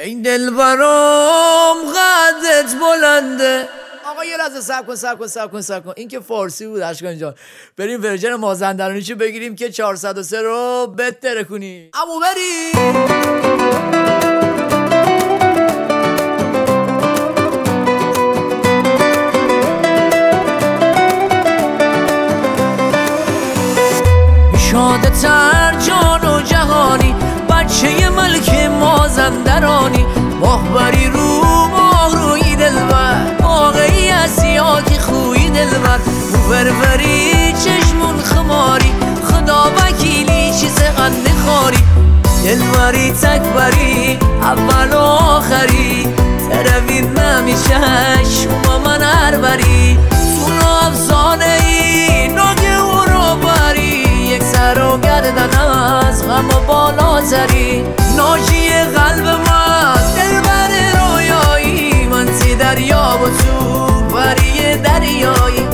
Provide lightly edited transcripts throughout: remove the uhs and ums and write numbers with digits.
این دلبرام قدت بلنده. آقا یه لحظه صبر کن این که فارسی بود اشکان جان. بریم ورژن مازندرانیشو بگیریم که 403 رو بهتره کنی. امو بریم. شاده تر جان و جهانی، بچه ملک مازندرانی، ماهبری رو ماه روی دلبر، واقعی اسیاتی خوی دلبر، بربری چشمون خماری، خدا وکیلی چیز غنده خاری، دلبری تکبری اول و آخری، تروید نمیشه شما من هر بری، سون افزانه ای ناگه و رو بری، یک سر و گردن از غم و بالاتری، ناجی قلب من دلبر رویایی، من تی دریا و تو بری دریایی.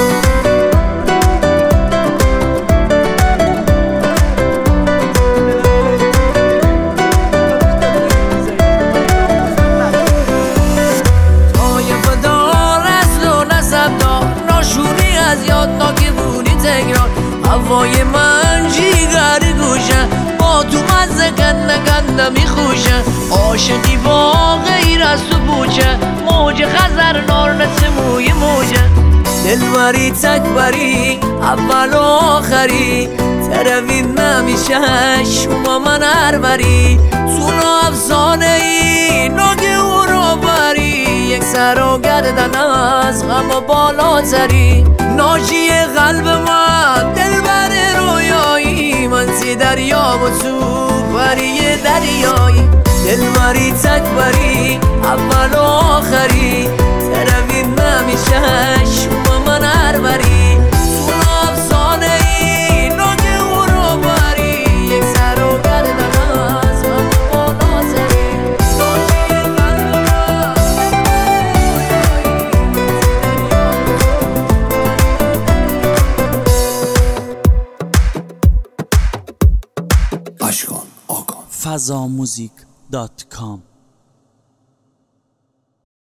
طایفه دار اصل و نسب دار، ناشونی از یاد ناکبونی تکرار، هوای من جیگر گوشه، با تو مزه کنده میخوشه، عاشقی با غیر از تو بوچه، موج خزر نار نسموی موجه، دلبری تکبری اول و آخری، تروید نمیشه شما من هر بری، سون افزانه ای ناگه و رو بری، یک سر و گردن از غم و بالاتری، ناجی قلب من دلبر رویایی، من تی دریا و تو بری دریایی، دلبری تکبری اول و آخری، تروید نمیشه شما من هر بری، سون افزانه ای ناگه و رو بری، یک سر و گردن از غم و بالاتری، ناجی قلب من اشکان آقا. fazamuzik.com